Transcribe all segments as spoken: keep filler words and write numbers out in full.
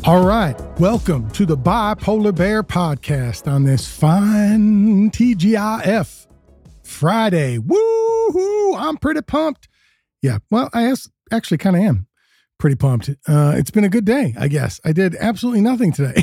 All right, welcome to the Bipolar Bear podcast on this fine T G I F Friday. Woo-hoo, I'm pretty pumped. Yeah, well, I actually kind of am pretty pumped. Uh, it's been a good day, I guess. I did absolutely nothing today.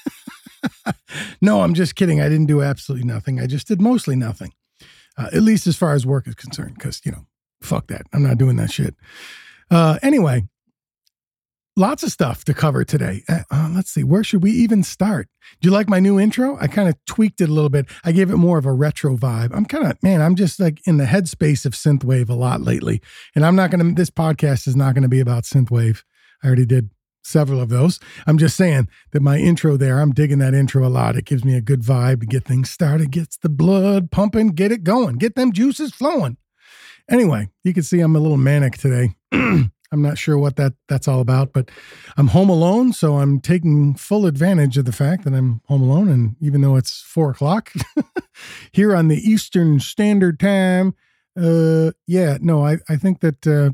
No, I'm just kidding. I didn't do absolutely nothing. I just did mostly nothing, uh, at least as far as work is concerned, because, you know, fuck that. I'm not doing that shit. Uh, anyway. Lots of stuff to cover today. Uh, let's see. Where should we even start? Do you like my new intro? I kind of tweaked it a little bit. I gave it more of a retro vibe. I'm kind of, man, I'm just like in the headspace of synthwave a lot lately. And I'm not going to, this podcast is not going to be about synthwave. I already did several of those. I'm just saying that my intro there, I'm digging that intro a lot. It gives me a good vibe to get things started, gets the blood pumping, get it going, get them juices flowing. Anyway, you can see I'm a little manic today. I'm not sure what that that's all about, but I'm home alone, so I'm taking full advantage of the fact that I'm home alone. And even though it's four o'clock here on the Eastern Standard Time, uh, yeah, no, I, I think that uh,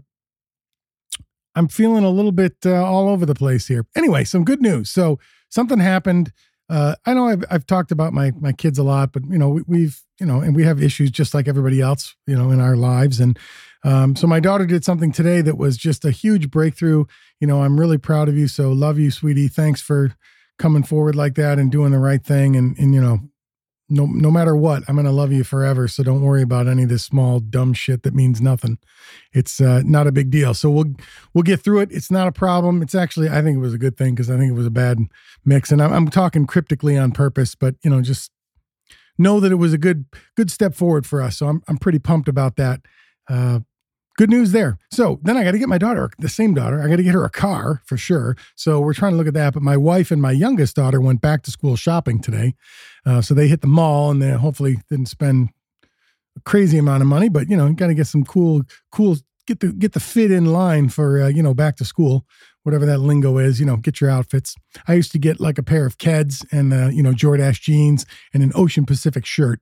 I'm feeling a little bit uh, all over the place here. Anyway, some good news. So something happened. Uh, I know I've I've talked about my my kids a lot, but you know we, we've you know, and we have issues just like everybody else, you know, in our lives. And um, so my daughter did something today that was just a huge breakthrough. You know, I'm really proud of you. So love you, sweetie. Thanks for coming forward like that and doing the right thing. And and you know, no no matter what, I'm gonna love you forever. So don't worry about any of this small dumb shit that means nothing. It's uh, not a big deal. So we'll we'll get through it. It's not a problem. It's actually, I think it was a good thing because I think it was a bad mix. And I'm, I'm talking cryptically on purpose, but you know, just know that it was a good good step forward for us. So I'm I'm pretty pumped about that. Uh, good news there. So then I got to get my daughter, the same daughter, I got to get her a car for sure. So we're trying to look at that. But my wife and my youngest daughter went back to school shopping today. Uh, so they hit the mall and they hopefully didn't spend a crazy amount of money, but you know, got to get some cool, cool, get the, get the fit in line for, uh, you know, back to school, whatever that lingo is, you know, get your outfits. I used to get like a pair of Keds and, uh, you know, Jordache jeans and an Ocean Pacific shirt.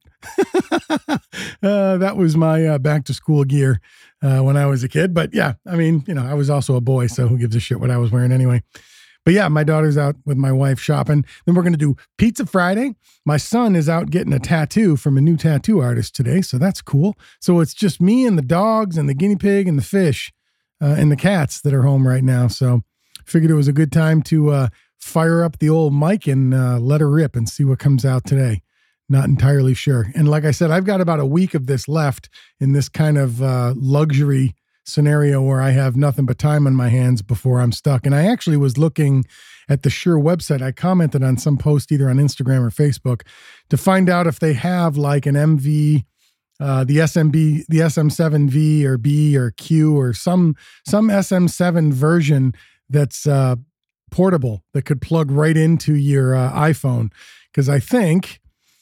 uh, that was my uh, back to school gear uh, when I was a kid. But yeah, I mean, you know, I was also a boy, so who gives a shit what I was wearing anyway. But yeah, my daughter's out with my wife shopping. Then we're going to do Pizza Friday. My son is out getting a tattoo from a new tattoo artist today. So that's cool. So it's just me and the dogs and the guinea pig and the fish uh, and the cats that are home right now. So figured it was a good time to uh, fire up the old mic and uh, let her rip and see what comes out today. Not entirely sure. And like I said, I've got about a week of this left in this kind of uh, luxury scenario where I have nothing but time on my hands before I'm stuck. And I actually was looking at the Shure website. I commented on some post either on Instagram or Facebook to find out if they have like an M V, uh, the S M B, the S M seven V or B or Q or some, some S M seven version that's uh, portable that could plug right into your uh, iPhone. Because I think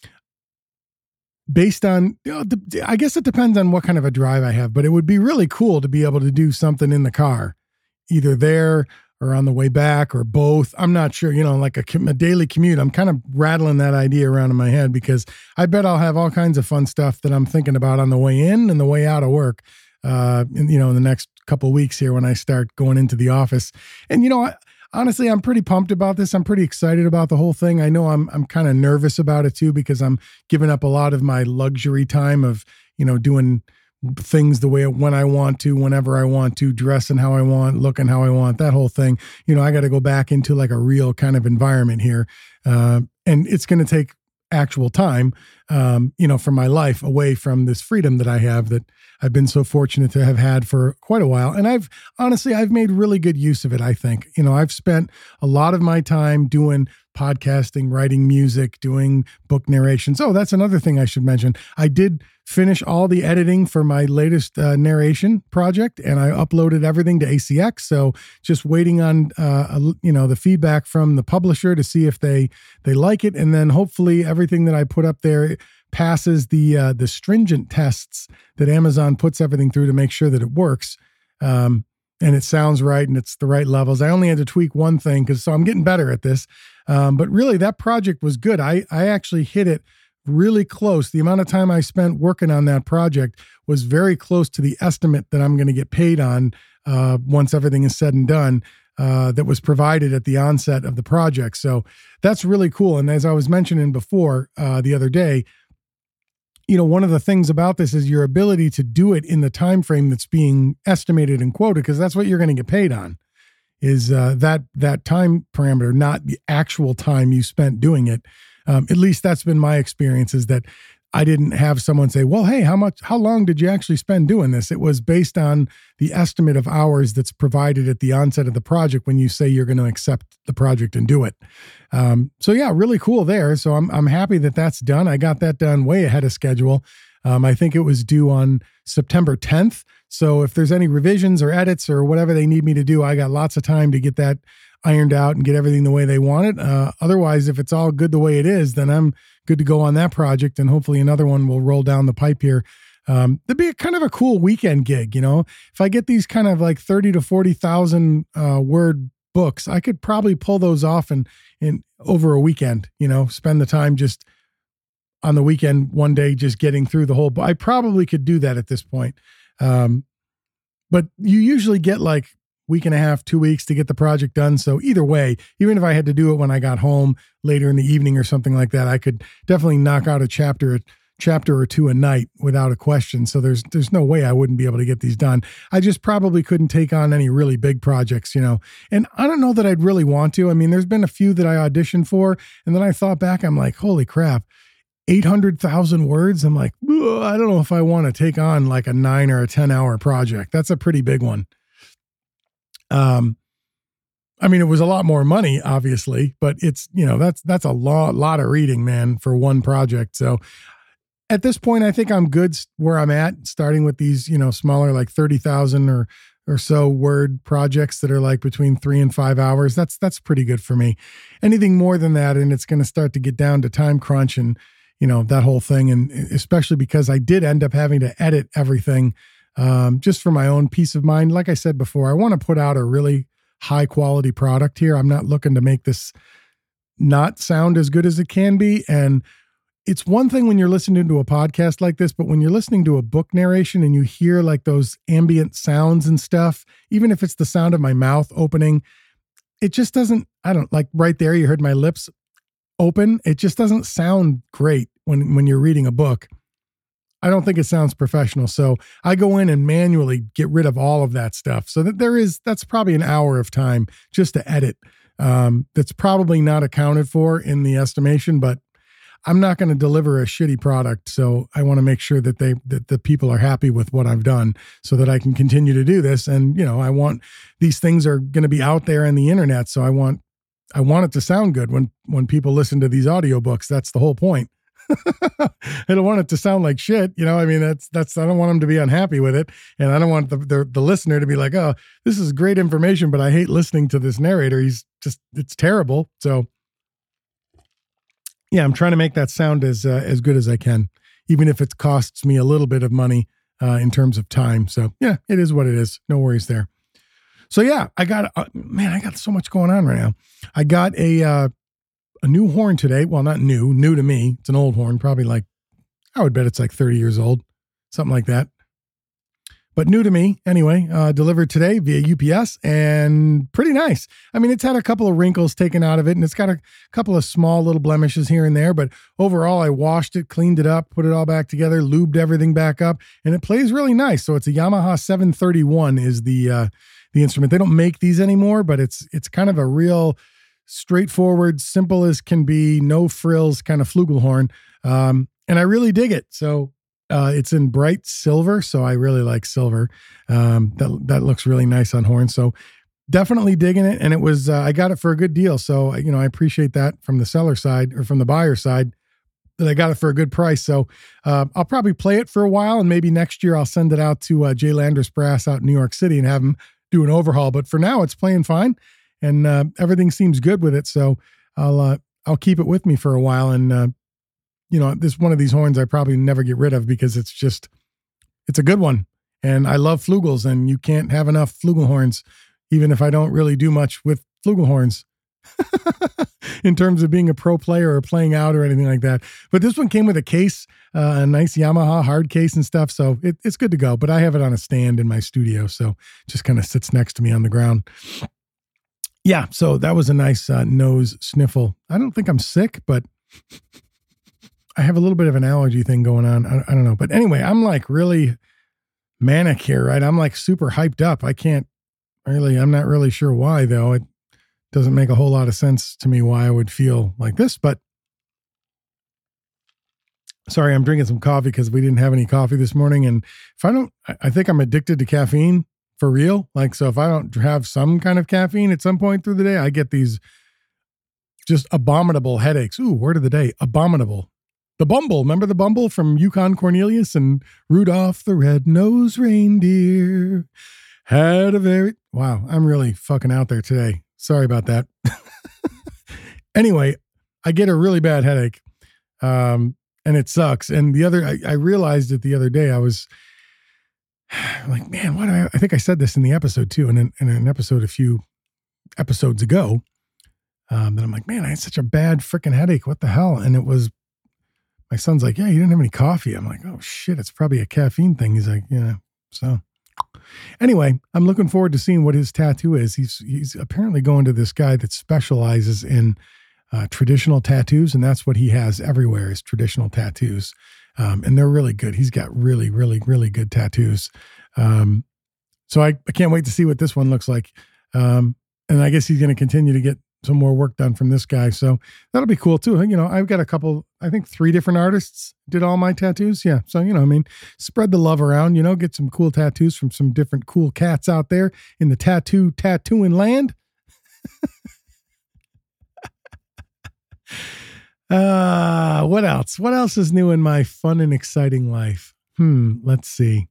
based on, you know, I guess it depends on what kind of a drive I have, but it would be really cool to be able to do something in the car, either there or on the way back or both. I'm not sure, you know, like a, a daily commute. I'm kind of rattling that idea around in my head because I bet I'll have all kinds of fun stuff that I'm thinking about on the way in and the way out of work, uh, in, you know, in the next couple of weeks here when I start going into the office. And, you know, I, honestly, I'm pretty pumped about this. I'm pretty excited about the whole thing. I know I'm I'm kind of nervous about it too because I'm giving up a lot of my luxury time of, you know, doing things the way when I want to, whenever I want to, dressing how I want, looking how I want, that whole thing. You know, I got to go back into like a real kind of environment here. Uh, and it's going to take actual time, um, you know, from my life away from this freedom that I have that I've been so fortunate to have had for quite a while. And I've honestly, I've made really good use of it. I think, you know, I've spent a lot of my time doing podcasting, writing music, doing book narrations. Oh, that's another thing I should mention. I did finish all the editing for my latest uh, narration project, and I uploaded everything to A C X. So just waiting on, uh, a, you know, the feedback from the publisher to see if they, they like it. And then hopefully everything that I put up there passes the, uh, the stringent tests that Amazon puts everything through to make sure that it works. Um, and it sounds right and it's the right levels. I only had to tweak one thing because so I'm getting better at this. Um, but really that project was good. I, I actually hit it really close. The amount of time I spent working on that project was very close to the estimate that I'm going to get paid on uh, once everything is said and done. uh, that was provided at the onset of the project. So that's really cool. And as I was mentioning before uh, the other day, you know, one of the things about this is your ability to do it in the time frame that's being estimated and quoted, because that's what you're going to get paid on, is uh, that that time parameter, not the actual time you spent doing it. Um, at least that's been my experience, is that I didn't have someone say, well, hey, how much, how long did you actually spend doing this? It was based on the estimate of hours that's provided at the onset of the project when you say you're going to accept the project and do it. Um, so yeah, really cool there. So I'm, I'm happy that that's done. I got that done way ahead of schedule. Um, I think it was due on September tenth. So if there's any revisions or edits or whatever they need me to do, I got lots of time to get that ironed out and get everything the way they want it. Uh, otherwise, if it's all good the way it is, then I'm good to go on that project. And hopefully another one will roll down the pipe here. Um, it'd be a kind of a cool weekend gig. You know, if I get these kind of like thirty to forty thousand uh, word books, I could probably pull those off in, in over a weekend, you know, spend the time just on the weekend, one day, just getting through the whole, I probably could do that at this point. Um, but you usually get like week and a half, two weeks to get the project done. So either way, even if I had to do it when I got home later in the evening or something like that, I could definitely knock out a chapter, a chapter or two a night without a question. So there's, there's no way I wouldn't be able to get these done. I just probably couldn't take on any really big projects, you know, and I don't know that I'd really want to. I mean, there's been a few that I auditioned for, and then I thought back, I'm like, holy crap, eight hundred thousand words. I'm like, I don't know if I want to take on like a nine or a ten hour project. That's a pretty big one. Um, I mean, it was a lot more money, obviously, but it's, you know, that's, that's a lot, lot of reading, man, for one project. So at this point, I think I'm good where I'm at, starting with these, you know, smaller, like thirty thousand or, or so word projects that are like between three and five hours. That's, that's pretty good for me. Anything more than that, and it's going to start to get down to time crunch and, you know, that whole thing. And especially because I did end up having to edit everything, um, just for my own peace of mind. Like I said before, I want to put out a really high quality product here. I'm not looking to make this not sound as good as it can be. And it's one thing when you're listening to a podcast like this, but when you're listening to a book narration and you hear like those ambient sounds and stuff, even if it's the sound of my mouth opening, it just doesn't, I don't like right there. You heard my lips open. It just doesn't sound great when, when you're reading a book. I don't think it sounds professional. So I go in and manually get rid of all of that stuff so that there is, that's probably an hour of time just to edit. Um, that's probably not accounted for in the estimation, but I'm not going to deliver a shitty product. So I want to make sure that they, that the people are happy with what I've done so that I can continue to do this. And, you know, I want, these things are going to be out there on the internet. So I want, I want it to sound good when, when people listen to these audiobooks. That's the whole point. I don't want it to sound like shit. You know, I mean, that's, that's, I don't want them to be unhappy with it. And I don't want the, the, the listener to be like, oh, this is great information, but I hate listening to this narrator. He's just, it's terrible. So yeah, I'm trying to make that sound as, uh, as good as I can, even if it costs me a little bit of money, uh, in terms of time. So yeah, it is what it is. No worries there. So yeah, I got, uh, man, I got so much going on right now. I got a, uh, a new horn today. Well, not new, new to me. It's an old horn, probably like, I would bet it's like thirty years old, something like that. But new to me anyway, uh, delivered today via U P S and pretty nice. I mean, it's had a couple of wrinkles taken out of it and it's got a couple of small little blemishes here and there, but overall I washed it, cleaned it up, put it all back together, lubed everything back up, and it plays really nice. So it's a Yamaha seven thirty-one is the, uh, the instrument. They don't make these anymore, but it's, it's kind of a real straightforward, simple as can be, no frills kind of flugelhorn. Um, and I really dig it. So, uh, it's in bright silver. So I really like silver. Um, that, that looks really nice on horn. So definitely digging it. And it was, uh, I got it for a good deal. So, you know, I appreciate that from the seller side or from the buyer side that I got it for a good price. So, uh, I'll probably play it for a while and maybe next year I'll send it out to, uh, Jay Landers Brass out in New York City and have him do an overhaul. But for now it's playing fine. And uh, everything seems good with it, so I'll uh, I'll keep it with me for a while. And uh, you know, this one of these horns I probably never get rid of because it's just it's a good one. And I love flugels, and you can't have enough flugelhorns, even if I don't really do much with flugelhorns in terms of being a pro player or playing out or anything like that. But this one came with a case, uh, a nice Yamaha hard case and stuff, so it, it's good to go. But I have it on a stand in my studio, so it just kind of sits next to me on the ground. yeah, so that was a nice uh, nose sniffle. I don't think I'm sick, but I have a little bit of an allergy thing going on. I, I don't know. But anyway, I'm like really manic here, right? I'm like super hyped up. I can't really, I'm not really sure why, though. It doesn't make a whole lot of sense to me why I would feel like this, but sorry, I'm drinking some coffee because we didn't have any coffee this morning. And if I don't, I think I'm addicted to caffeine for real. Like, so if I don't have some kind of caffeine at some point through the day, I get these just abominable headaches. Ooh, word of the day, abominable. The Bumble, remember the Bumble from Yukon Cornelius and Rudolph the Red-Nosed Reindeer had a very, wow, I'm really fucking out there today. Sorry about that. Anyway, I get a really bad headache. Um, And it sucks. And the other, I, I realized it the other day. I was like, man, what? Do I, I think I said this in the episode too, and in, in an episode a few episodes ago. Um, that I'm like, man, I had such a bad freaking headache. What the hell? And it was, my son's like, yeah, you didn't have any coffee. I'm like, oh shit, it's probably a caffeine thing. He's like, yeah. So anyway, I'm looking forward to seeing what his tattoo is. He's he's apparently going to this guy that specializes in Uh, traditional tattoos, and that's what he has everywhere is traditional tattoos. Um, and they're really good. He's got really, really, really good tattoos. Um, so I, I can't wait to see what this one looks like. Um, and I guess he's going to continue to get some more work done from this guy. So that'll be cool too. You know, I've got a couple, I think three different artists did all my tattoos. Yeah. So, you know, I mean, spread the love around, you know, get some cool tattoos from some different cool cats out there in the tattoo tattooing land. Uh, what else? What else is new in my fun and exciting life? Hmm, let's see.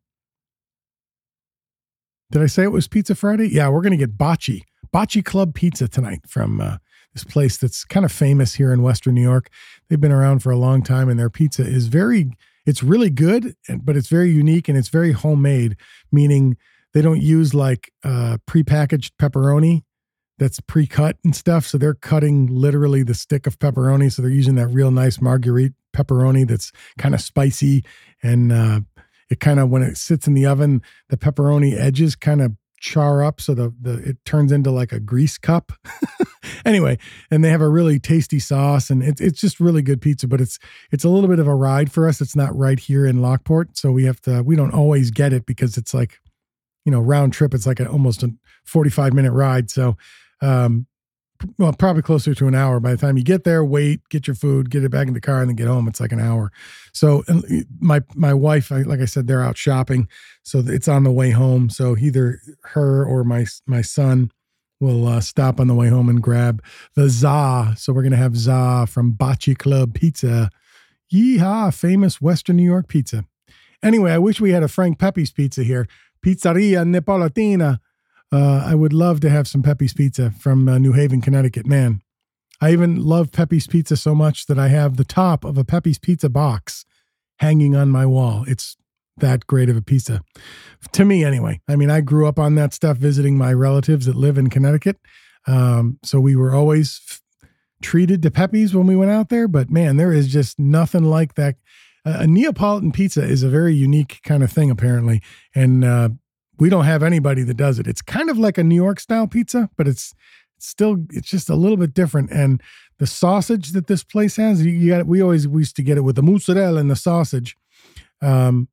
Did I say it was Pizza Friday? Yeah, we're going to get Bocce. Bocce Club Pizza tonight from uh, this place that's kind of famous here in Western New York. They've been around for a long time, and their pizza is very, it's really good, but it's very unique and it's very homemade, meaning they don't use like uh, prepackaged pepperoni that's pre-cut and stuff. So they're cutting literally the stick of pepperoni. So they're using that real nice marguerite pepperoni that's kind of spicy. And uh, it kind of, when it sits in the oven, the pepperoni edges kind of char up. So the, the it turns into like a grease cup. Anyway, and they have a really tasty sauce, and it's it's just really good pizza, but it's it's a little bit of a ride for us. It's not right here in Lockport. So we have to, we don't always get it because it's like, you know, round trip. It's like a, almost a forty-five minute ride. So Um, well, probably closer to an hour. By the time you get there, wait, get your food, get it back in the car, and then get home. It's like an hour. So my my wife, I, like I said, they're out shopping, so it's on the way home. So either her or my my son will uh, stop on the way home and grab the za. So we're gonna have za from Bocce Club Pizza. Yeehaw! Famous Western New York pizza. Anyway, I wish we had a Frank Pepe's Pizza here. Pizzeria Napolitana. Uh, I would love to have some Pepe's Pizza from uh, New Haven, Connecticut. Man, I even love Pepe's Pizza so much that I have the top of a Pepe's Pizza box hanging on my wall. It's that great of a pizza. To me, anyway. I mean, I grew up on that stuff visiting my relatives that live in Connecticut. Um, so we were always f- treated to Pepe's when we went out there. But man, there is just nothing like that. Uh, a Neapolitan pizza is a very unique kind of thing, apparently. And, uh, we don't have anybody that does it. It's kind of like a New York style pizza, but it's still, it's just a little bit different. And the sausage that this place has, you, you got, we always we used to get it with the mozzarella and the sausage. Um,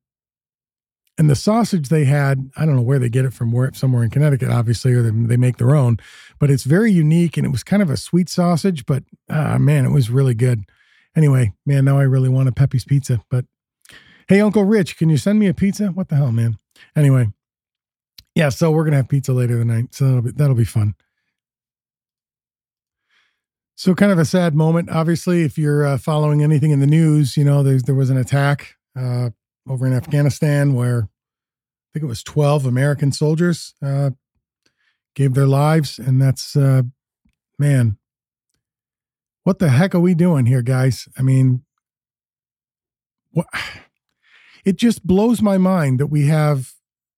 and the sausage they had, I don't know where they get it from, where somewhere in Connecticut, obviously, or they, they make their own, but it's very unique. And it was kind of a sweet sausage, but ah, man, it was really good. Anyway, man, now I really want a Pepe's Pizza, but hey, Uncle Rich, can you send me a pizza? What the hell, man? Anyway. Yeah, so we're going to have pizza later tonight, so that'll be, that'll be fun. So kind of a sad moment. Obviously, if you're uh, following anything in the news, you know, there's, there was an attack uh, over in Afghanistan where I think it was twelve American soldiers uh, gave their lives. And that's, uh, man, what the heck are we doing here, guys? I mean, what? It just blows my mind that we have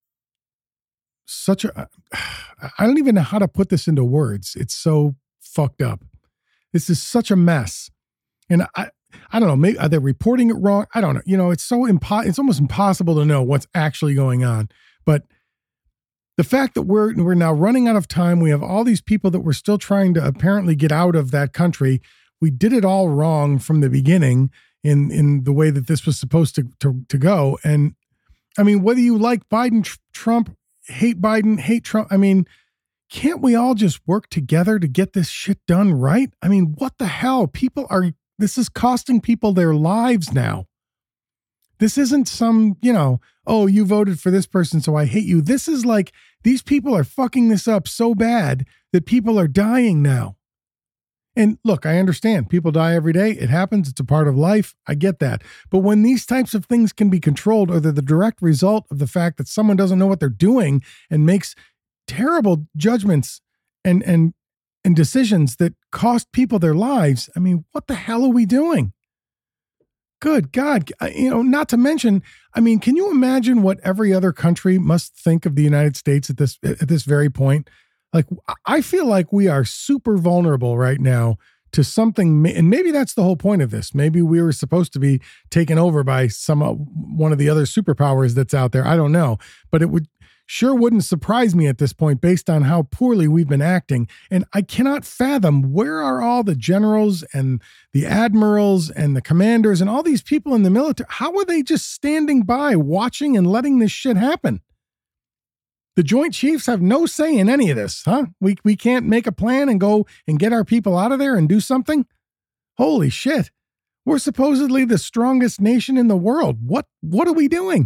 such a, I don't even know how to put this into words. It's so fucked up. This is such a mess. And I, I don't know, maybe are they reporting it wrong? I don't know. You know, it's so impo- it's almost impossible to know what's actually going on. But the fact that we're we're now running out of time, we have all these people that we're still trying to apparently get out of that country. We did it all wrong from the beginning in in the way that this was supposed to to, to go. And I mean, whether you like Biden, tr- Trump, hate Biden, hate Trump, I mean, can't we all just work together to get this shit done right? I mean, what the hell? People are, this is costing people their lives now. This isn't some, you know, oh, you voted for this person, so I hate you. This is like, these people are fucking this up so bad that people are dying now. And look, I understand people die every day. It happens. It's a part of life. I get that. But when these types of things can be controlled, or they're the direct result of the fact that someone doesn't know what they're doing and makes terrible judgments and, and, and decisions that cost people their lives, I mean, what the hell are we doing? Good God. You know, not to mention, I mean, can you imagine what every other country must think of the United States at this, at this very point? Like, I feel like we are super vulnerable right now to something, and maybe that's the whole point of this. Maybe we were supposed to be taken over by some, one of the other superpowers that's out there. I don't know, but it would sure wouldn't surprise me at this point based on how poorly we've been acting. And I cannot fathom, where are all the generals and the admirals and the commanders and all these people in the military? How are they just standing by watching and letting this shit happen? The Joint Chiefs have no say in any of this, huh? We we can't make a plan and go and get our people out of there and do something? Holy shit. We're supposedly the strongest nation in the world. What what are we doing?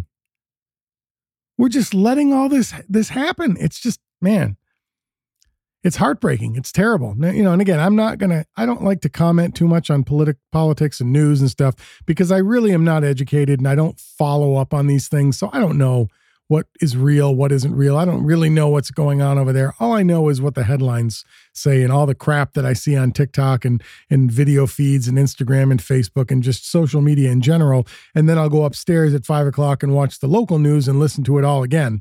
We're just letting all this this happen. It's just, man, it's heartbreaking. It's terrible. You know, and again, I'm not going to, I don't like to comment too much on politic politics and news and stuff because I really am not educated and I don't follow up on these things. So I don't know what is real, what isn't real. I don't really know what's going on over there. All I know is what the headlines say and all the crap that I see on TikTok and, and video feeds and Instagram and Facebook and just social media in general. And then I'll go upstairs at five o'clock and watch the local news and listen to it all again.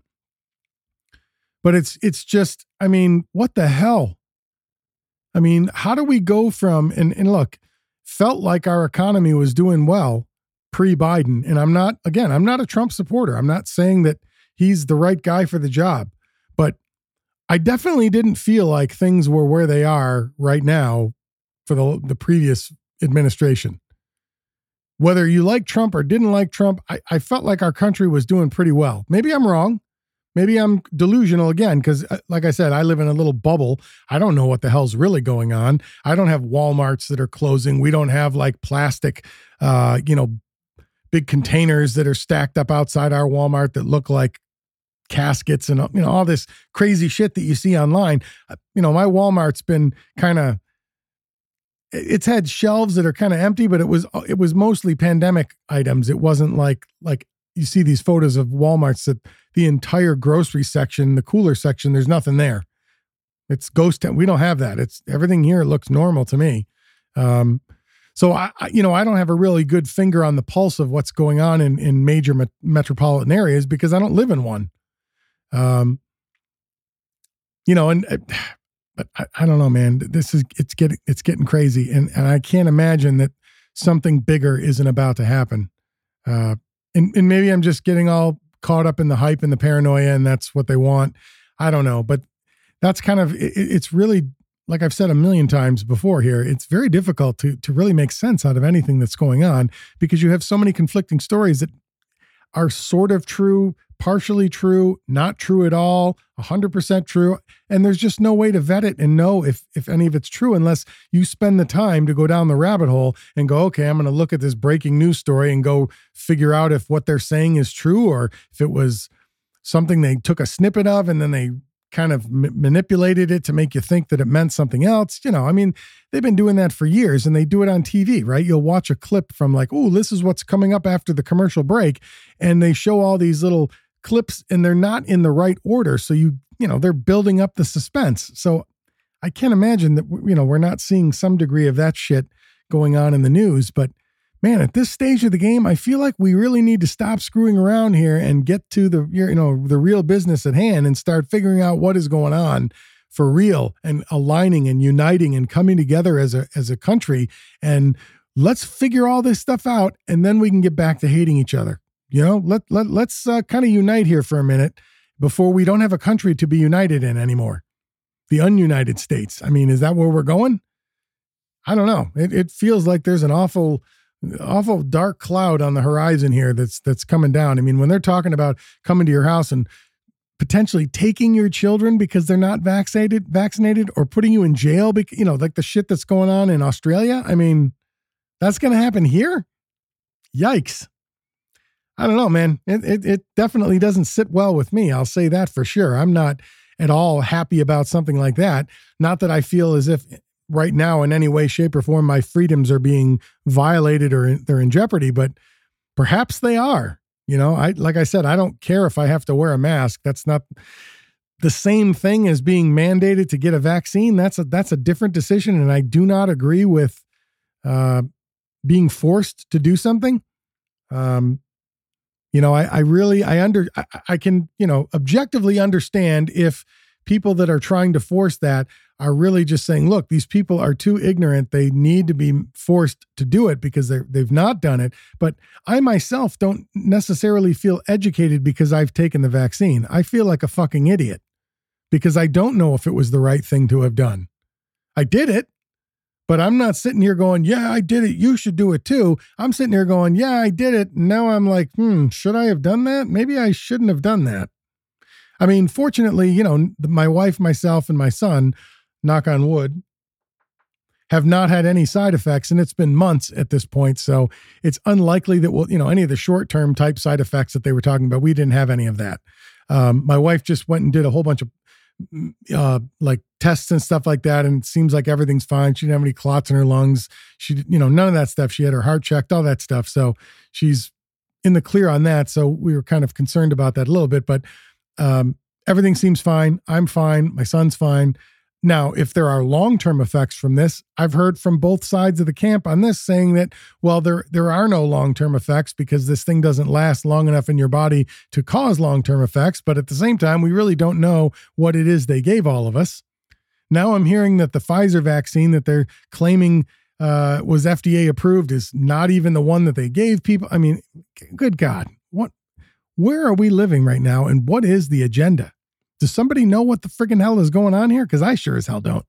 But it's, it's just, I mean, what the hell? I mean, how do we go from, and, and look, felt like our economy was doing well pre-Biden. And I'm not, again, I'm not a Trump supporter. I'm not saying that he's the right guy for the job, but I definitely didn't feel like things were where they are right now for the, the previous administration. Whether you like Trump or didn't like Trump, I, I felt like our country was doing pretty well. Maybe I'm wrong. Maybe I'm delusional again, because like I said, I live in a little bubble. I don't know what the hell's really going on. I don't have Walmarts that are closing. We don't have like plastic, uh, you know, big containers that are stacked up outside our Walmart that look like caskets and, you know, all this crazy shit that you see online. You know, my Walmart's been kind of, it's had shelves that are kind of empty, but it was, it was mostly pandemic items. It wasn't like, like you see these photos of Walmarts that the entire grocery section, the cooler section, there's nothing there. It's ghost town. We don't have that. It's everything here looks normal to me. Um, So, I, you know, I don't have a really good finger on the pulse of what's going on in, in major met- metropolitan areas because I don't live in one. Um, you know, and, but I, I don't know, man, this is, it's getting, it's getting crazy. And, and I can't imagine that something bigger isn't about to happen. Uh, and, and maybe I'm just getting all caught up in the hype and the paranoia and that's what they want. I don't know, but that's kind of, it, it's really, like I've said a million times before here, it's very difficult to to really make sense out of anything that's going on because you have so many conflicting stories that are sort of true, partially true, not true at all, one hundred percent true. And there's just no way to vet it and know if, if any of it's true unless you spend the time to go down the rabbit hole and go, okay, I'm going to look at this breaking news story and go figure out if what they're saying is true or if it was something they took a snippet of and then they kind of m- manipulated it to make you think that it meant something else. You know, I mean, they've been doing that for years and they do it on T V, right? You'll watch a clip from like, oh, this is what's coming up after the commercial break. And they show all these little clips and they're not in the right order. So you, you know, they're building up the suspense. So I can't imagine that, you know, we're not seeing some degree of that shit going on in the news, but man, at this stage of the game, I feel like we really need to stop screwing around here and get to the, you know, the real business at hand and start figuring out what is going on for real and aligning and uniting and coming together as a, as a country. And let's figure all this stuff out. And then we can get back to hating each other. You know, let, let, let's uh, kind of unite here for a minute. before we don't have a country to be united in anymore. The ununited states. I mean, is that where we're going? I don't know. It, it feels like there's an awful, awful dark cloud on the horizon here that's that's coming down. I mean, when they're talking about coming to your house and potentially taking your children because they're not vaccinated, vaccinated, or putting you in jail, because, you know, like the shit that's going on in Australia. I mean, that's going to happen here. Yikes. I don't know, man. It, it it definitely doesn't sit well with me. I'll say that for sure. I'm not at all happy about something like that. Not that I feel as if right now in any way, shape, or form my freedoms are being violated or they're in jeopardy, but perhaps they are. You know, I like I said, I don't care if I have to wear a mask. That's not the same thing as being mandated to get a vaccine. That's a that's a different decision, and I do not agree with uh, being forced to do something. Um, You know, I, I really, I under, I, I can, you know, objectively understand if people that are trying to force that are really just saying, look, these people are too ignorant. They need to be forced to do it because they're, they've not done it. But I myself don't necessarily feel educated because I've taken the vaccine. I feel like a fucking idiot because I don't know if it was the right thing to have done. I did it. But I'm not sitting here going, yeah, I did it. You should do it too. I'm sitting here going, yeah, I did it. And now I'm like, hmm, should I have done that? Maybe I shouldn't have done that. I mean, fortunately, you know, my wife, myself, and my son, knock on wood, have not had any side effects. And it's been months at this point. So it's unlikely that we'll, you know, any of the short-term type side effects that they were talking about, we didn't have any of that. Um, my wife just went and did a whole bunch of uh, like tests and stuff like that. And it seems like everything's fine. She didn't have any clots in her lungs. She, you know, none of that stuff. She had her heart checked, all that stuff. So she's in the clear on that. So we were kind of concerned about that a little bit, but um, everything seems fine. I'm fine. My son's fine. Now, if there are long-term effects from this, I've heard from both sides of the camp on this saying that, well, there, there are no long-term effects because this thing doesn't last long enough in your body to cause long-term effects. But at the same time, we really don't know what it is they gave all of us. Now I'm hearing that the Pfizer vaccine that they're claiming uh, was F D A approved is not even the one that they gave people. I mean, good God, what, where are we living right now? And what is the agenda? Does somebody know what the friggin' hell is going on here? Because I sure as hell don't.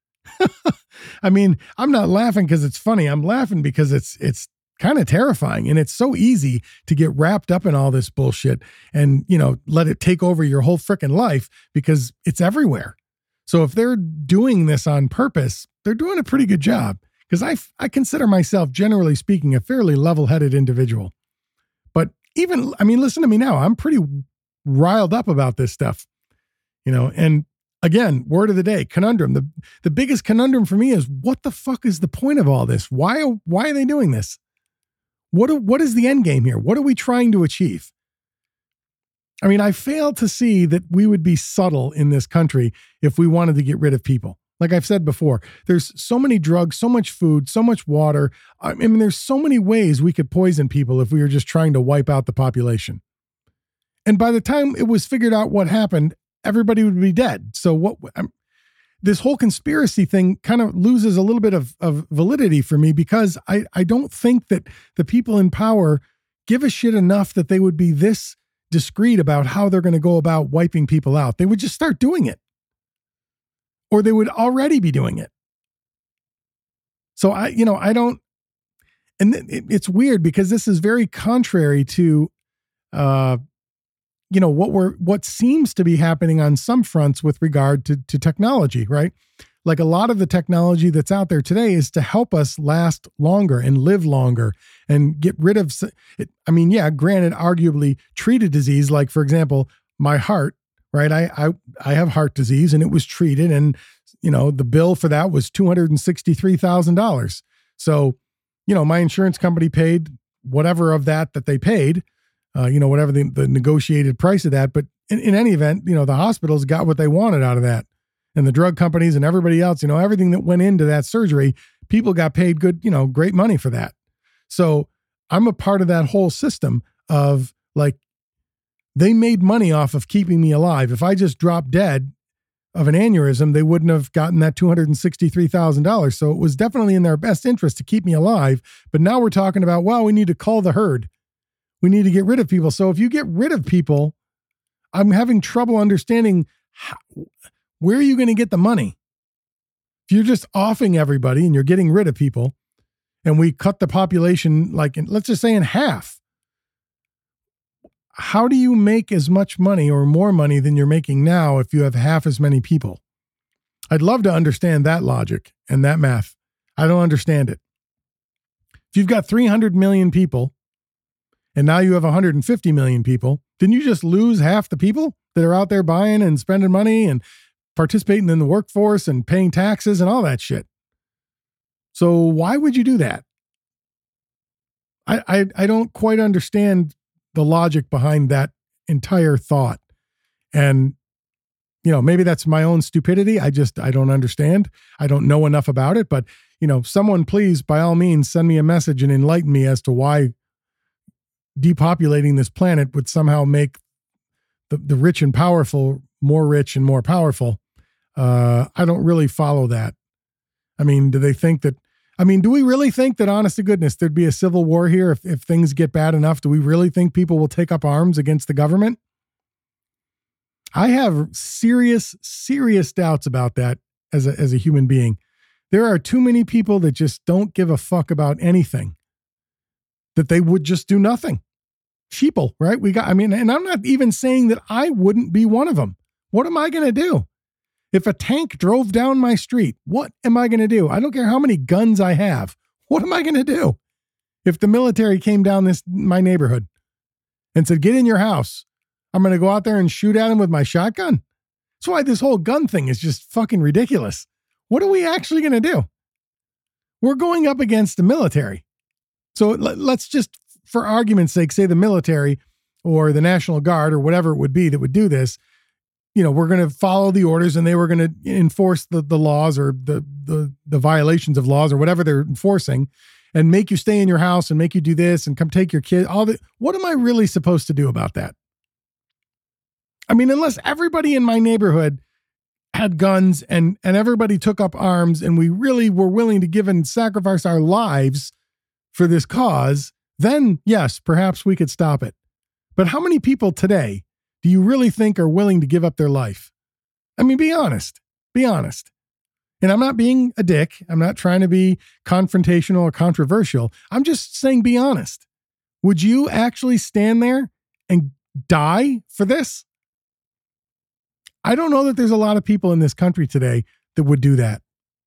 I mean, I'm not laughing because it's funny. I'm laughing because it's it's kind of terrifying. And it's so easy to get wrapped up in all this bullshit and, you know, let it take over your whole frickin' life because it's everywhere. So if they're doing this on purpose, they're doing a pretty good job. Because I, I consider myself, generally speaking, a fairly level-headed individual. But even, I mean, listen to me now. I'm pretty riled up about this stuff. You know, and again, word of the day, conundrum. The the biggest conundrum for me is what the fuck is the point of all this? Why, why are they doing this? What, what is the end game here? What are we trying to achieve? I mean, I fail to see that we would be subtle in this country if we wanted to get rid of people. Like I've said before, there's so many drugs, so much food, so much water. I mean, there's so many ways we could poison people if we were just trying to wipe out the population. And by the time it was figured out what happened, everybody would be dead. So what um, this whole conspiracy thing kind of loses a little bit of, of validity for me because I, I don't think that the people in power give a shit enough that they would be this discreet about how they're going to go about wiping people out. They would just start doing it. Or they would already be doing it. So I, you know, I don't, and it, it's weird because this is very contrary to, uh, you know, what we're, what seems to be happening on some fronts with regard to, to technology, right? Like a lot of the technology that's out there today is to help us last longer and live longer and get rid of, it. I mean, yeah, granted, arguably treat a disease, like for example, my heart, right? I, I, I have heart disease and it was treated and, you know, the bill for that was two hundred sixty-three thousand dollars. So, you know, my insurance company paid whatever of that that they paid, uh, you know, whatever the, the negotiated price of that. But in, in any event, you know, the hospitals got what they wanted out of that. And the drug companies and everybody else, you know, everything that went into that surgery, people got paid good, you know, great money for that. So I'm a part of that whole system of like, they made money off of keeping me alive. If I just dropped dead of an aneurysm, they wouldn't have gotten that two hundred sixty-three thousand dollars. So it was definitely in their best interest to keep me alive. But now we're talking about, well, we need to cull the herd. We need to get rid of people. So if you get rid of people, I'm having trouble understanding how, where are you going to get the money? If you're just offing everybody and you're getting rid of people, and we cut the population, like, in, let's just say in half, how do you make as much money or more money than you're making now if you have half as many people? I'd love to understand that logic and that math. I don't understand it. If you've got three hundred million people and now you have one hundred fifty million people, didn't you just lose half the people that are out there buying and spending money and participating in the workforce and paying taxes and all that shit? So why would you do that? I, I, I don't quite understand the logic behind that entire thought. And, you know, maybe that's my own stupidity. I just, I don't understand. I don't know enough about it. But, you know, someone please, by all means, send me a message and enlighten me as to why depopulating this planet would somehow make the, the rich and powerful more rich and more powerful. Uh, I don't really follow that. I mean, do they think that, I mean, do we really think that, honest to goodness, there'd be a civil war here if, if things get bad enough? Do we really think people will take up arms against the government? I have serious, serious doubts about that as a, as a human being. There are too many people that just don't give a fuck about anything, that they would just do nothing. Sheeple, right? We got, I mean, and I'm not even saying that I wouldn't be one of them. What am I going to do? If a tank drove down my street, what am I going to do? I don't care how many guns I have. What am I going to do? If the military came down this, my neighborhood and said, get in your house, I'm going to go out there and shoot at him with my shotgun. That's why this whole gun thing is just fucking ridiculous. What are we actually going to do? We're going up against the military. So let's just, for argument's sake, say the military or the National Guard or whatever it would be that would do this. You know, we're going to follow the orders and they were going to enforce the, the laws or the, the, the violations of laws or whatever they're enforcing and make you stay in your house and make you do this and come take your kid. All the, what am I really supposed to do about that? I mean, unless everybody in my neighborhood had guns and, and everybody took up arms and we really were willing to give and sacrifice our lives for this cause, then yes, perhaps we could stop it. But how many people today do you really think are willing to give up their life? I mean, be honest, be honest. And I'm not being a dick. I'm not trying to be confrontational or controversial. I'm just saying, be honest. Would you actually stand there and die for this? I don't know that there's a lot of people in this country today that would do that.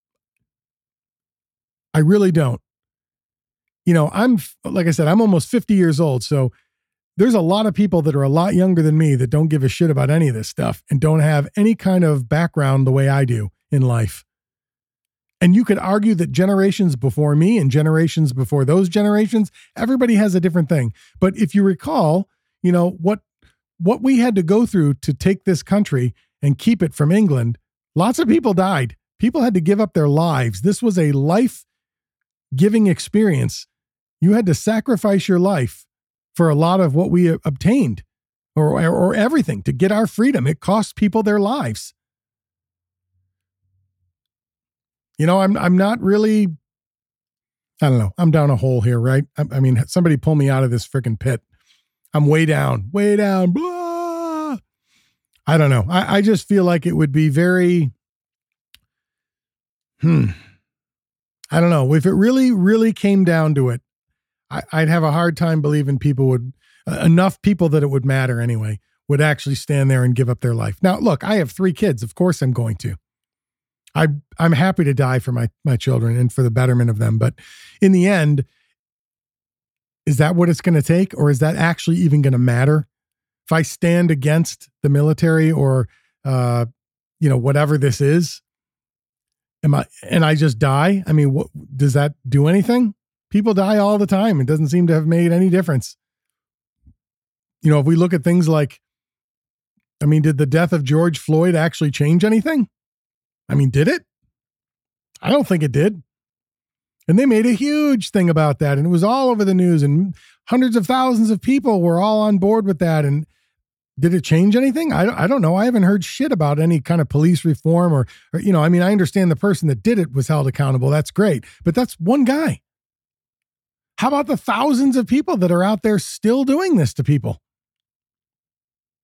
I really don't. You know, I'm, like I said, I'm almost fifty years old. So there's a lot of people that are a lot younger than me that don't give a shit about any of this stuff and don't have any kind of background the way I do in life. And you could argue that generations before me and generations before those generations, everybody has a different thing. But if you recall, you know, what, what we had to go through to take this country and keep it from England, lots of people died. People had to give up their lives. This was a life-giving experience. You had to sacrifice your life for a lot of what we obtained or, or everything to get our freedom. It cost people their lives. You know, I'm, I'm not really, I don't know. I'm down a hole here, right? I, I mean, somebody pull me out of this freaking pit. I'm way down, way down. Blah. I don't know. I, I just feel like it would be very, hmm. I don't know. If it really, really came down to it, I, I'd have a hard time believing people would, uh, enough people that it would matter anyway, would actually stand there and give up their life. Now, look, I have three kids. Of course I'm going to. I, I'm happy to die for my, my children and for the betterment of them. But in the end, is that what it's going to take? Or is that actually even going to matter? If I stand against the military or, uh, you know, whatever this is, am I, and I just die? I mean, what, does that do anything? People die all the time. It doesn't seem to have made any difference. You know, if we look at things like, I mean, did the death of George Floyd actually change anything? I mean, did it? I don't think it did. And they made a huge thing about that. And it was all over the news and hundreds of thousands of people were all on board with that. And did it change anything? I, I don't know. I haven't heard shit about any kind of police reform or, or, you know, I mean, I understand the person that did it was held accountable. That's great. But that's one guy. How about the thousands of people that are out there still doing this to people?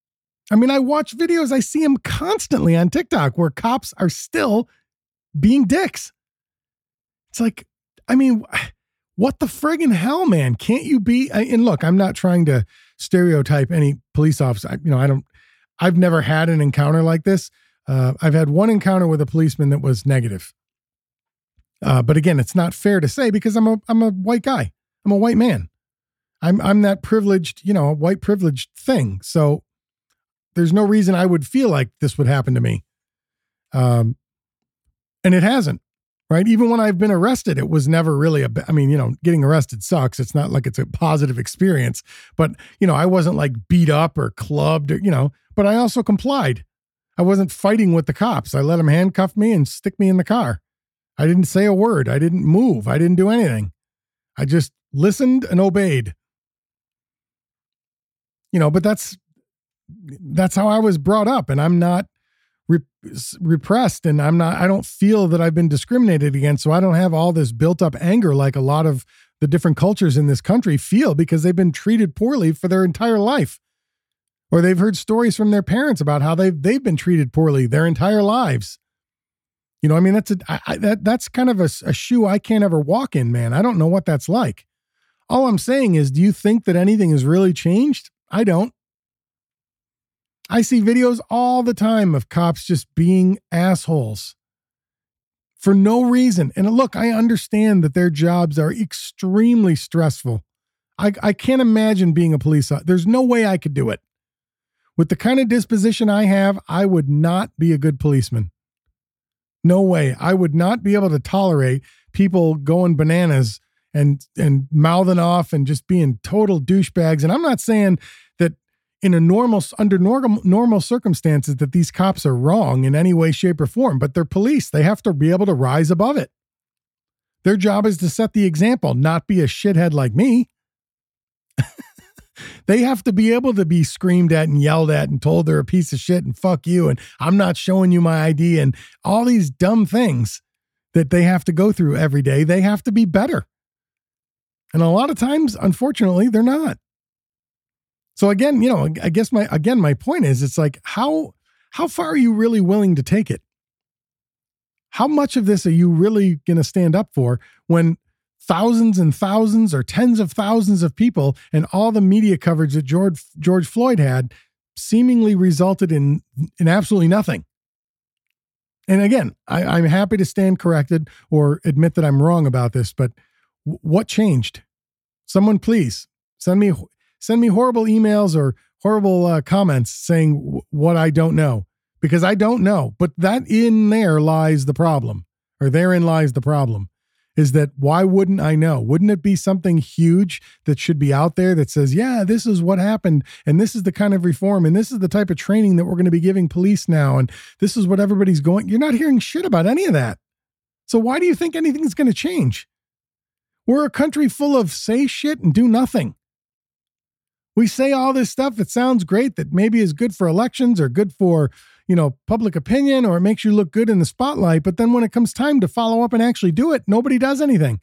I mean, I watch videos, I see them constantly on TikTok where cops are still being dicks. It's like, I mean, what the friggin' hell, man? Can't you be? And look, I'm not trying to stereotype any police officer. I, you know, I don't, I've never had an encounter like this. Uh, I've had one encounter with a policeman that was negative. Uh, but again, it's not fair to say because I'm a, I'm a white guy. I'm a white man. I'm, I'm that privileged, you know, white privileged thing. So there's no reason I would feel like this would happen to me. Um, and it hasn't. Right. Even when I've been arrested, it was never really a, I mean, you know, getting arrested sucks. It's not like it's a positive experience, but you know, I wasn't like beat up or clubbed or, you know, but I also complied. I wasn't fighting with the cops. I let them handcuff me and stick me in the car. I didn't say a word. I didn't move. I didn't do anything. I just listened and obeyed, you know, but that's, that's how I was brought up, and I'm not repressed, and I'm not, I don't feel that I've been discriminated against. So I don't have all this built up anger like a lot of the different cultures in this country feel because they've been treated poorly for their entire life. Or they've heard stories from their parents about how they've, they've been treated poorly their entire lives. You know, I mean, that's a, I, I, that, that's kind of a, a shoe I can't ever walk in, man. I don't know what that's like. All I'm saying is, do you think that anything has really changed? I don't. I see videos all the time of cops just being assholes for no reason. And look, I understand that their jobs are extremely stressful. I, I can't imagine being a police officer. There's no way I could do it. With the kind of disposition I have, I would not be a good policeman. No way. I would not be able to tolerate people going bananas and, and mouthing off and just being total douchebags. And I'm not saying that in a normal, under normal, normal circumstances that these cops are wrong in any way, shape, or form, but they're police. They have to be able to rise above it. Their job is to set the example, not be a shithead like me. They have to be able to be screamed at and yelled at and told they're a piece of shit and fuck you and I'm not showing you my I D and all these dumb things that they have to go through every day. They have to be better. And a lot of times, unfortunately, they're not. So again, you know, I guess my, again, my point is, it's like, how, how far are you really willing to take it? How much of this are you really going to stand up for when thousands and thousands or tens of thousands of people and all the media coverage that George, George Floyd had seemingly resulted in, in absolutely nothing? And again, I, I'm happy to stand corrected or admit that I'm wrong about this, but w- what changed? Someone please send me Send me horrible emails or horrible uh, comments saying w- what I don't know, because I don't know. But that in there lies the problem, or therein lies the problem, is that why wouldn't I know? Wouldn't it be something huge that should be out there that says, yeah, this is what happened, and this is the kind of reform, and this is the type of training that we're going to be giving police now, and this is what everybody's going. You're not hearing shit about any of that. So why do you think anything's going to change? We're a country full of say shit and do nothing. We say all this stuff that sounds great, that maybe is good for elections or good for, you know, public opinion, or it makes you look good in the spotlight. But then when it comes time to follow up and actually do it, nobody does anything.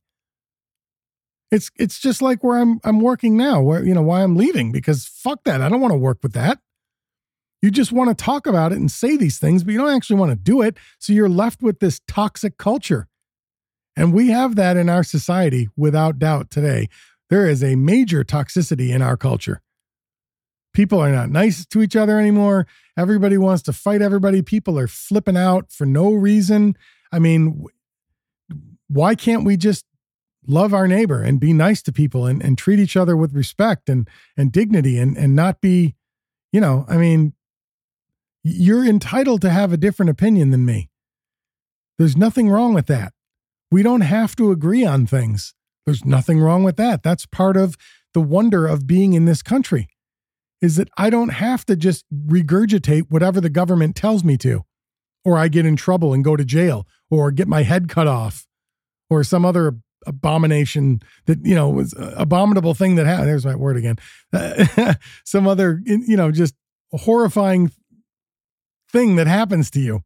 It's it's just like where I'm I'm working now, where, you know, why I'm leaving, because fuck that. I don't want to work with that. You just want to talk about it and say these things, but you don't actually want to do it. So you're left with this toxic culture. And we have that in our society without doubt today. There is a major toxicity in our culture. People are not nice to each other anymore. Everybody wants to fight everybody. People are flipping out for no reason. I mean, why can't we just love our neighbor and be nice to people and, and treat each other with respect and, and dignity and, and not be, you know, I mean, you're entitled to have a different opinion than me. There's nothing wrong with that. We don't have to agree on things. There's nothing wrong with that. That's part of the wonder of being in this country, is that I don't have to just regurgitate whatever the government tells me to, or I get in trouble and go to jail, or get my head cut off, or some other abomination that, you know, was an abominable thing that happened. There's my word again. Uh, some other, you know, just horrifying thing that happens to you.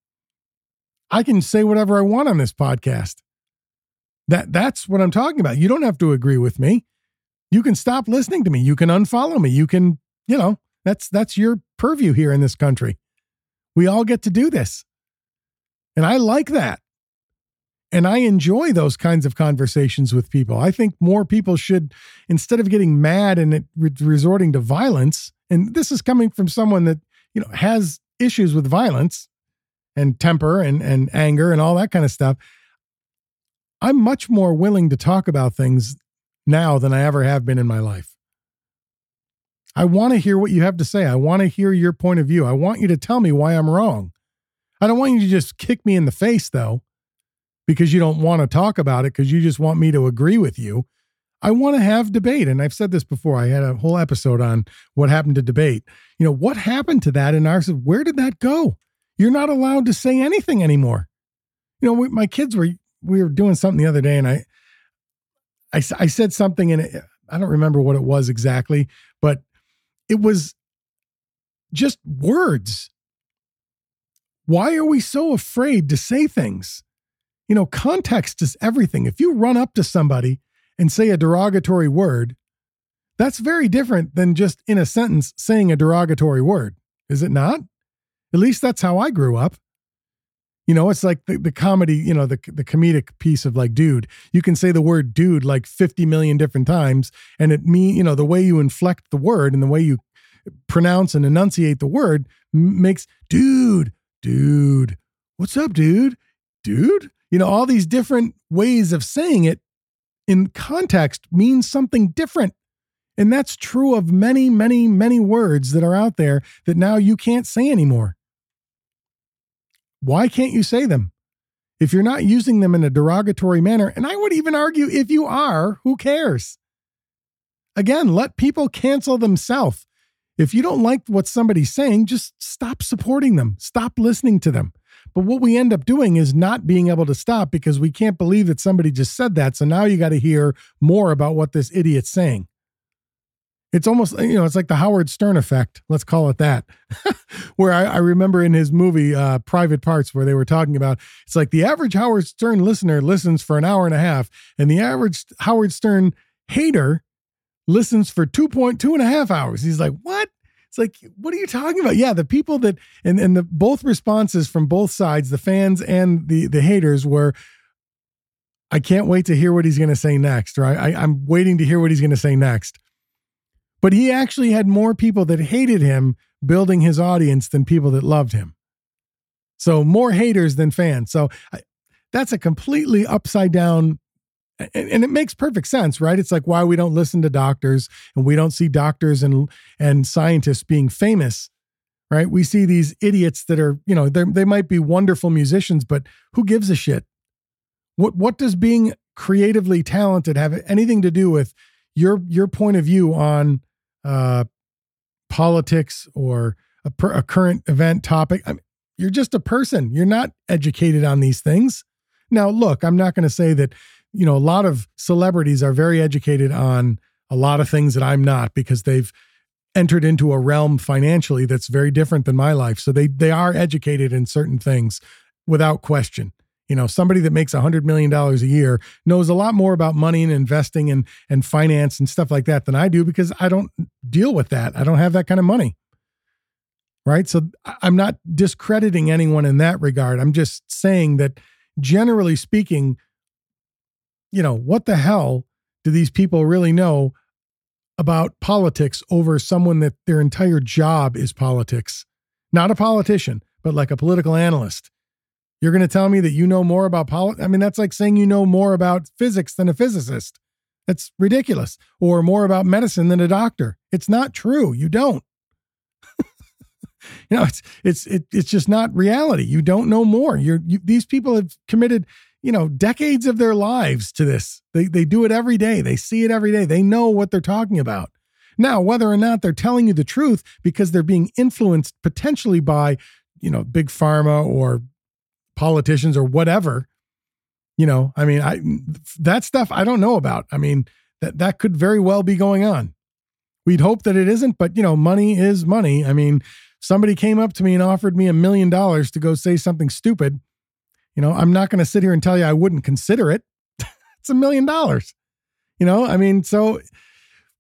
I can say whatever I want on this podcast. That that's what I'm talking about. You don't have to agree with me. You can stop listening to me. You can unfollow me. You can, you know, That's, that's your purview here in this country. We all get to do this. And I like that. And I enjoy those kinds of conversations with people. I think more people should, instead of getting mad and it, re- resorting to violence, and this is coming from someone that, you know, has issues with violence and temper and, and anger and all that kind of stuff. I'm much more willing to talk about things now than I ever have been in my life. I want to hear what you have to say. I want to hear your point of view. I want you to tell me why I'm wrong. I don't want you to just kick me in the face, though, because you don't want to talk about it, because you just want me to agree with you. I want to have debate. And I've said this before. I had a whole episode on what happened to debate. You know, what happened to that in our, where did that go? You're not allowed to say anything anymore. You know, we, my kids were, we were doing something the other day, and I, I, I said something, and it, I don't remember what it was exactly, but it was just words. Why are we so afraid to say things? You know, context is everything. If you run up to somebody and say a derogatory word, that's very different than just in a sentence saying a derogatory word. Is it not? At least that's how I grew up. You know, it's like the, the comedy, you know, the, the comedic piece of like, dude, you can say the word dude like fifty million different times. And it mean, you know, the way you inflect the word and the way you pronounce and enunciate the word m- makes dude, dude, what's up, dude, dude? You know, all these different ways of saying it in context means something different. And that's true of many, many, many words that are out there that now you can't say anymore. Why can't you say them? If you're not using them in a derogatory manner, and I would even argue if you are, who cares? Again, let people cancel themselves. If you don't like what somebody's saying, just stop supporting them. Stop listening to them. But what we end up doing is not being able to stop because we can't believe that somebody just said that. So now you got to hear more about what this idiot's saying. It's almost, you know, it's like the Howard Stern effect. Let's call it that. Where I, I remember in his movie, uh, Private Parts, where they were talking about, it's like the average Howard Stern listener listens for an hour and a half, and the average Howard Stern hater listens for two point two and a half hours. He's like, what? It's like, what are you talking about? Yeah, the people that, and, and the both responses from both sides, the fans and the, the haters were, I can't wait to hear what he's going to say next, right? I, I'm waiting to hear what he's going to say next. But he actually had more people that hated him building his audience than people that loved him. So more haters than fans. So I, that's a completely upside down. And, and it makes perfect sense, right? It's like why we don't listen to doctors and we don't see doctors and, and scientists being famous, right? We see these idiots that are, you know, they might be wonderful musicians, but who gives a shit? What, what does being creatively talented have anything to do with your, your point of view on uh, politics or a, per, a current event topic? I mean, you're just a person. You're not educated on these things. Now, look, I'm not going to say that, you know, a lot of celebrities are very educated on a lot of things that I'm not, because they've entered into a realm financially that's very different than my life. So they, they are educated in certain things without question. You know, somebody that makes a hundred million dollars a year knows a lot more about money and investing and, and finance and stuff like that than I do, because I don't deal with that. I don't have that kind of money. Right. So I'm not discrediting anyone in that regard. I'm just saying that generally speaking, you know, what the hell do these people really know about politics over someone that their entire job is politics? Not a politician, but like a political analyst. You're going to tell me that you know more about politics? I mean, that's like saying you know more about physics than a physicist. That's ridiculous. Or more about medicine than a doctor. It's not true. You don't. You know, it's it's it, it's just not reality. You don't know more. You're you, these people have committed, you know, decades of their lives to this. They they do it every day. They see it every day. They know what they're talking about. Now, whether or not they're telling you the truth because they're being influenced potentially by, you know, big pharma or politicians or whatever, you know, I mean, I that stuff I don't know about. I mean, that that could very well be going on. We'd hope that it isn't, but you know, money is money. I mean, somebody came up to me and offered me a million dollars to go say something stupid. You know, I'm not going to sit here and tell you I wouldn't consider it. It's a million dollars. You know, I mean, so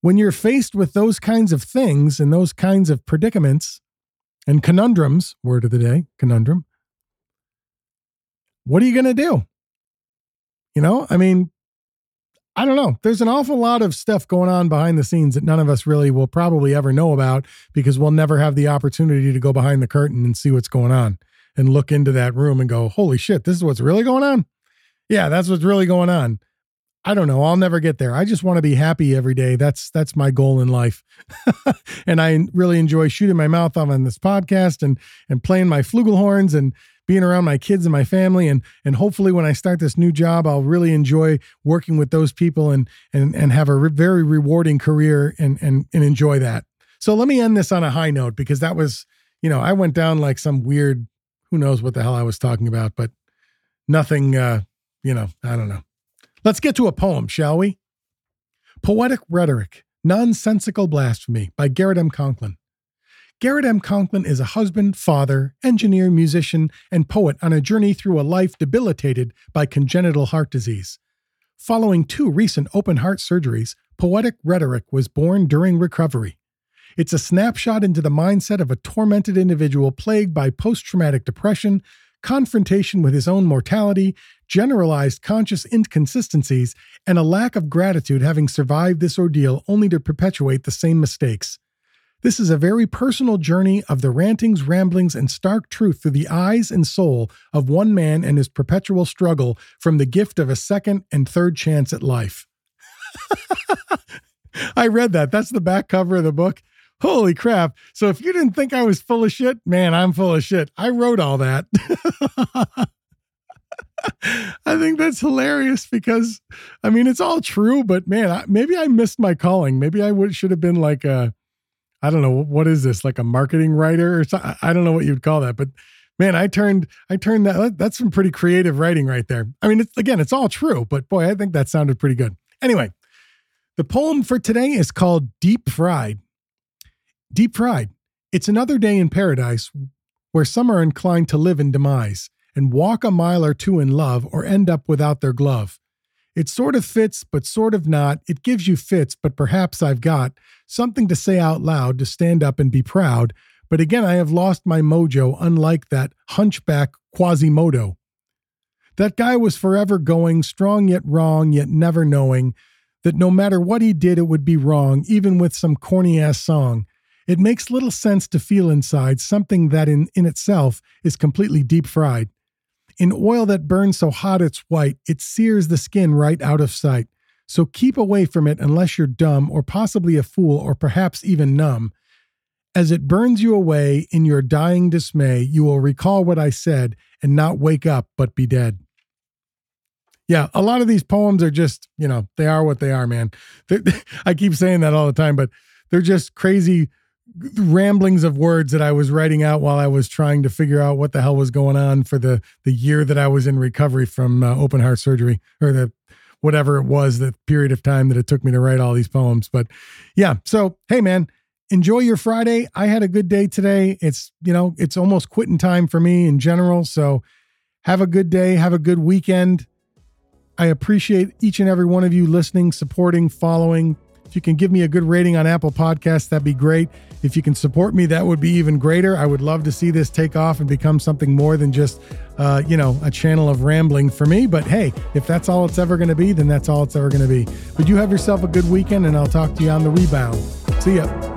when you're faced with those kinds of things and those kinds of predicaments and conundrums, word of the day, conundrum, what are you going to do? You know, I mean, I don't know. There's an awful lot of stuff going on behind the scenes that none of us really will probably ever know about because we'll never have the opportunity to go behind the curtain and see what's going on and look into that room and go, holy shit, this is what's really going on? Yeah, that's what's really going on. I don't know. I'll never get there. I just want to be happy every day. That's that's my goal in life. And I really enjoy shooting my mouth off on this podcast and and playing my flugelhorns and being around my kids and my family. And and hopefully when I start this new job, I'll really enjoy working with those people and and and have a re- very rewarding career and and and enjoy that. So let me end this on a high note because that was, you know, I went down like some weird, who knows what the hell I was talking about, but nothing, uh, you know, I don't know. Let's get to a poem, shall we? Poetic Rhetoric, Nonsensical Blasphemy by Garrett M. Conklin. Garrett M. Conklin is a husband, father, engineer, musician, and poet on a journey through a life debilitated by congenital heart disease. Following two recent open heart surgeries, Poetic Rhetoric was born during recovery. It's a snapshot into the mindset of a tormented individual plagued by post-traumatic depression, confrontation with his own mortality, generalized conscious inconsistencies, and a lack of gratitude having survived this ordeal only to perpetuate the same mistakes. This is a very personal journey of the rantings, ramblings, and stark truth through the eyes and soul of one man and his perpetual struggle from the gift of a second and third chance at life. I read that. That's the back cover of the book. Holy crap. So if you didn't think I was full of shit, man, I'm full of shit. I wrote all that. I think that's hilarious because, I mean, it's all true, but man, I, maybe I missed my calling. Maybe I would should have been like a, I don't know, what is this? Like a marketing writer or something? I don't know what you'd call that, but man, I turned, I turned that, that's some pretty creative writing right there. I mean, it's, again, it's all true, but boy, I think that sounded pretty good. Anyway, the poem for today is called Deep Fried. Deep Fried. It's another day in paradise where some are inclined to live in demise and walk a mile or two in love or end up without their glove. It sort of fits, but sort of not. It gives you fits, but perhaps I've got something to say out loud to stand up and be proud. But again, I have lost my mojo, unlike that hunchback Quasimodo. That guy was forever going, strong yet wrong, yet never knowing that no matter what he did, it would be wrong, even with some corny-ass song. It makes little sense to feel inside something that in, in itself is completely deep fried. In oil that burns so hot it's white, it sears the skin right out of sight. So keep away from it unless you're dumb or possibly a fool or perhaps even numb. As it burns you away in your dying dismay, you will recall what I said and not wake up but be dead. Yeah, a lot of these poems are just, you know, they are what they are, man. They're, I keep saying that all the time, but they're just crazy ramblings of words that I was writing out while I was trying to figure out what the hell was going on for the, the year that I was in recovery from uh, open heart surgery, or the whatever it was, the period of time that it took me to write all these poems. But yeah, so, hey man, enjoy your Friday. I had a good day today. It's, you know, it's almost quitting time for me in general. So have a good day. Have a good weekend. I appreciate each and every one of you listening, supporting, following. If you can give me a good rating on Apple Podcasts, that'd be great. If you can support me, that would be even greater. I would love to see this take off and become something more than just, uh, you know, a channel of rambling for me. But hey, if that's all it's ever going to be, then that's all it's ever going to be. But you have yourself a good weekend, and I'll talk to you on the rebound. See ya.